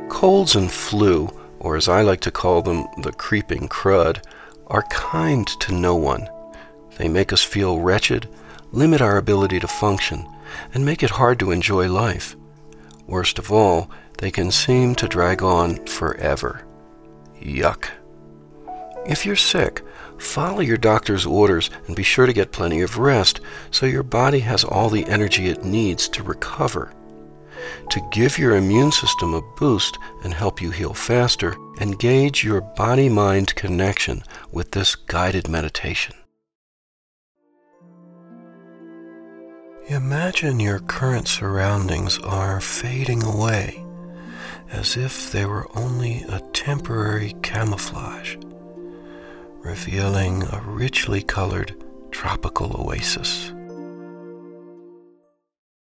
Colds and flu, or as I like to call them, the creeping crud, are kind to no one. They make us feel wretched, limit our ability to function, and make it hard to enjoy life. Worst of all, they can seem to drag on forever. Yuck. If you're sick, follow your doctor's orders and be sure to get plenty of rest so your body has all the energy it needs to recover. To give your immune system a boost and help you heal faster, engage your body-mind connection with this guided meditation. Imagine your current surroundings are fading away, as if they were only a temporary camouflage, revealing a richly colored tropical oasis.